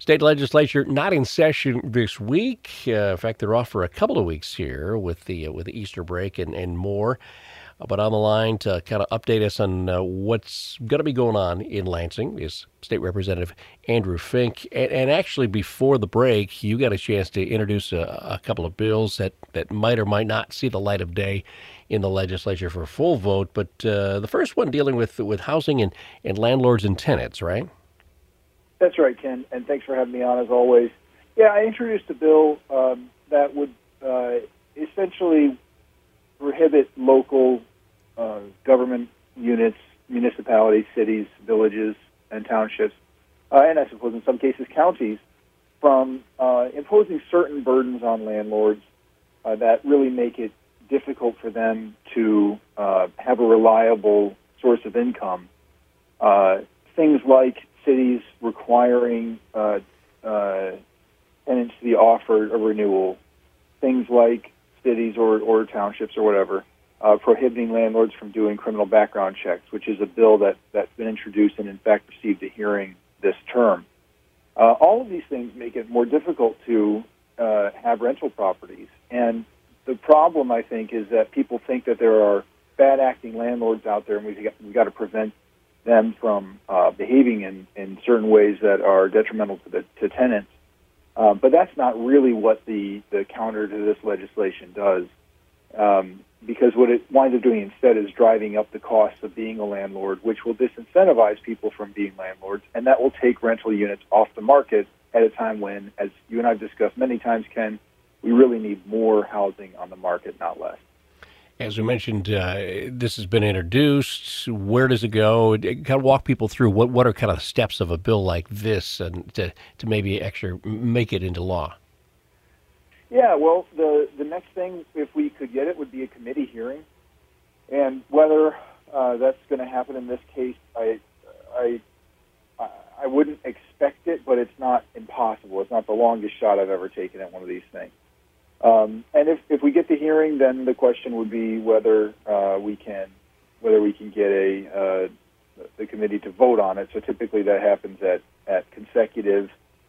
State legislature not in session this week. In fact, they're off for a couple of weeks here with the Easter break and more. But on the line to kind of update us on what's going to be going on in Lansing is State Representative Andrew Fink. And actually, before the break, you got a chance to introduce a couple of bills that might or might not see the light of day in the legislature for a full vote. But the first one dealing with housing and landlords and tenants, right? That's right, Ken, and thanks for having me on as always. Yeah, I introduced a bill that would essentially prohibit local government units, municipalities, cities, villages, and townships, and I suppose in some cases counties, from imposing certain burdens on landlords that really make it difficult for them to have a reliable source of income. Things like cities requiring tenants to be offered a renewal, things like cities or townships or whatever, prohibiting landlords from doing criminal background checks, which is a bill that's been introduced and in fact received a hearing this term. All of these things make it more difficult to have rental properties. And the problem, I think, is that people think that there are bad acting landlords out there and we've got to prevent them from behaving in certain ways that are detrimental to tenants. But that's not really what the counter to this legislation does, because what it winds up doing instead is driving up the cost of being a landlord, which will disincentivize people from being landlords, and that will take rental units off the market at a time when, as you and I have discussed many times, Ken, we really need more housing on the market, not less. As we mentioned, this has been introduced. Where does it go? Kind of walk people through what are kind of the steps of a bill like this, and to maybe actually make it into law. Yeah, well, the next thing, if we could get it, would be a committee hearing, and whether that's going to happen in this case, I wouldn't expect it, but it's not impossible. It's not the longest shot I've ever taken at one of these things. And if we get the hearing, then the question would be whether we can get the committee to vote on it. So typically that happens at consecutive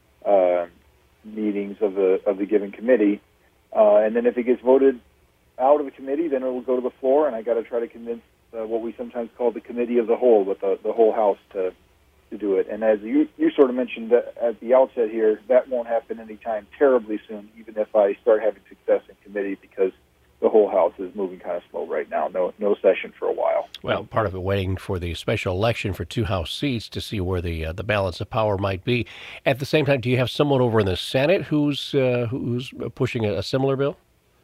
meetings of the given committee, and then if it gets voted out of the committee, then it will go to the floor. And I got to try to convince what we sometimes call the committee of the whole, with the whole House to do it. And as you sort of mentioned at the outset here, that won't happen anytime terribly soon, even if I start having success in committee, because the whole House is moving kind of slow right now. No session for a while. Well, part of it waiting for the special election for 2 House seats to see where the balance of power might be. At the same time, do you have someone over in the Senate who's pushing a similar bill?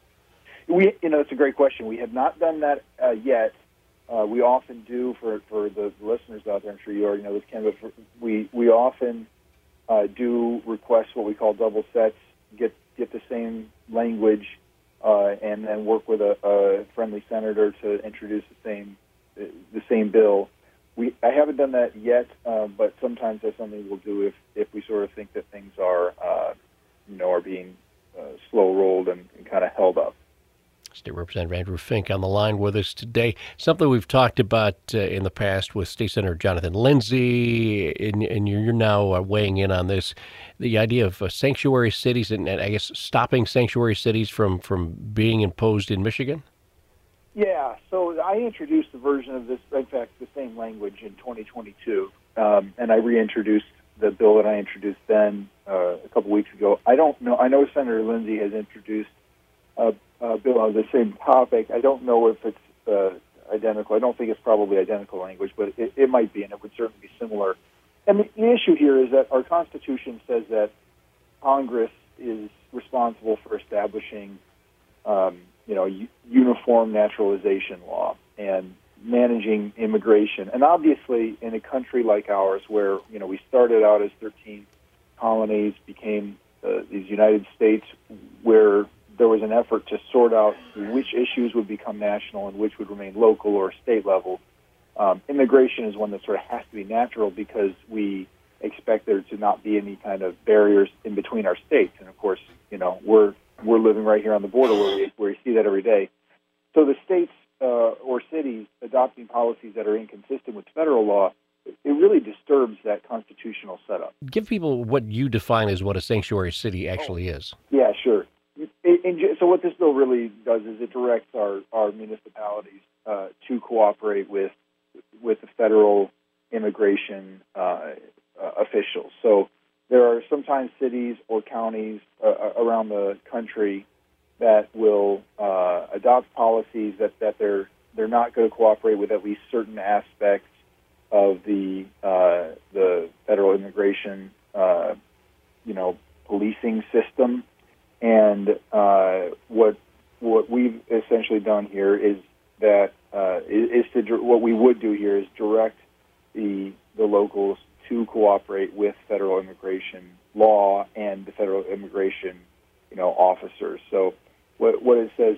It's a great question. We have not done that yet. We often do, for the listeners out there, I'm sure you already know this, Ken, but we often do request what we call double sets, get the same language, and then work with a friendly senator to introduce the same bill. I haven't done that yet, but sometimes that's something we'll do if we sort of think that things are being slow rolled and kind of held up. State Representative Andrew Fink on the line with us today. Something we've talked about in the past with State Senator Jonathan Lindsay, and you're now weighing in on this, the idea of sanctuary cities and I guess stopping sanctuary cities from being imposed in Michigan? Yeah, so I introduced a version of this, in fact, the same language in 2022, and I reintroduced the bill that I introduced then a couple weeks ago. I know Senator Lindsay has introduced a bill on the same topic. I don't know if it's identical. I don't think it's probably identical language, but it might be, and it would certainly be similar. And the issue here is that our Constitution says that Congress is responsible for establishing, uniform naturalization law and managing immigration. And obviously, in a country like ours, where we started out as 13 colonies, became these United States, where there was an effort to sort out which issues would become national and which would remain local or state level. Immigration is one that sort of has to be natural because we expect there to not be any kind of barriers in between our states. And of course, we're living right here on the border where we see that every day. So the states or cities adopting policies that are inconsistent with federal law it really disturbs that constitutional setup. Give people what you define as what a sanctuary city actually is. Yeah, sure. So what this bill really does is it directs our municipalities to cooperate with the federal immigration officials. So there are sometimes cities or counties around the country that will adopt policies that they're not going to cooperate with at least certain aspects of the federal immigration policing system. And what we've essentially done here is that what we would do here is direct the locals to cooperate with federal immigration law and the federal immigration officers. So what it says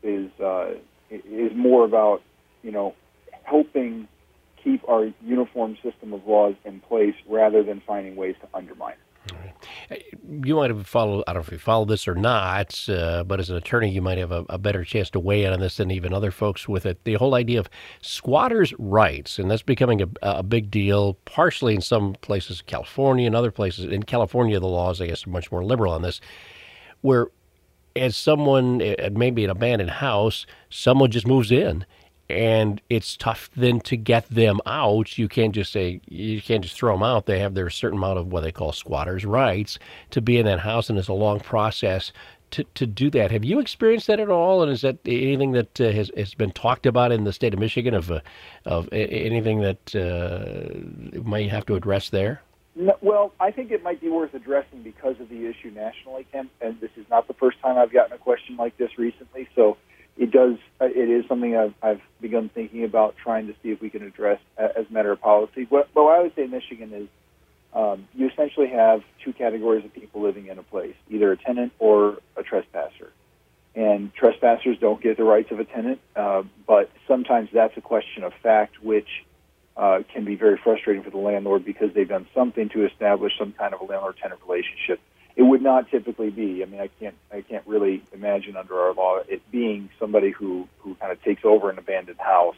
is more about helping keep our uniform system of laws in place rather than finding ways to undermine it. All right. You might have followed, I don't know if you followed this or not, but as an attorney, you might have a better chance to weigh in on this than even other folks with it. The whole idea of squatters' rights, and that's becoming a big deal, partially in some places, California, and other places. In California, the laws, I guess, are much more liberal on this, where as someone, maybe an abandoned house, someone just moves in. And it's tough then to get them out. You can't just throw them out. They have their certain amount of what they call squatters' rights to be in that house, and it's a long process to do that. Have you experienced that at all? And is that anything that has been talked about in the state of Michigan of anything that might have to address there? No, well, I think it might be worth addressing because of the issue nationally, Ken. And this is not the first time I've gotten a question like this recently. So it is something I've begun thinking about trying to see if we can address as a matter of policy. What I would say in Michigan is you essentially have two categories of people living in a place, either a tenant or a trespasser. And trespassers don't get the rights of a tenant, but sometimes that's a question of fact, which can be very frustrating for the landlord because they've done something to establish some kind of a landlord-tenant relationship. It would not typically be. I mean, I can't really imagine under our law it being somebody who kind of takes over an abandoned house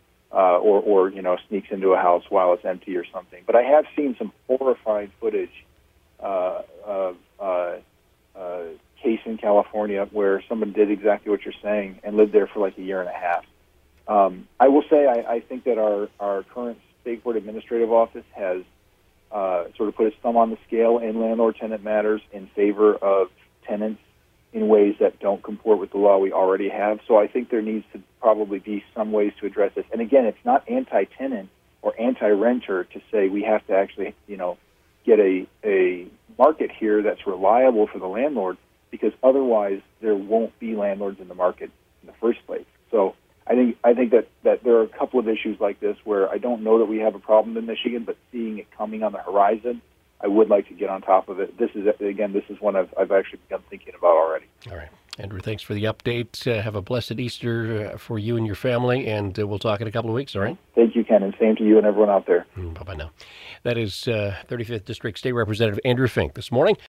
or sneaks into a house while it's empty or something. But I have seen some horrifying footage of a case in California where someone did exactly what you're saying and lived there for like a year and a half. I will say I think that our current state board administrative office has sort of put its thumb on the scale in landlord-tenant matters in favor of tenants in ways that don't comport with the law we already have. So I think there needs to probably be some ways to address this. And again, it's not anti-tenant or anti-renter to say we have to actually, get a market here that's reliable for the landlord, because otherwise there won't be landlords in the market in the first place. So I think that there are a couple of issues like this where I don't know that we have a problem in Michigan, but seeing it coming on the horizon, I would like to get on top of it. This is one I've actually begun thinking about already. All right. Andrew, thanks for the update. Have a blessed Easter for you and your family, and we'll talk in a couple of weeks, all right? Thank you, Ken, and same to you and everyone out there. Bye-bye now. That is 35th District State Representative Andrew Fink this morning.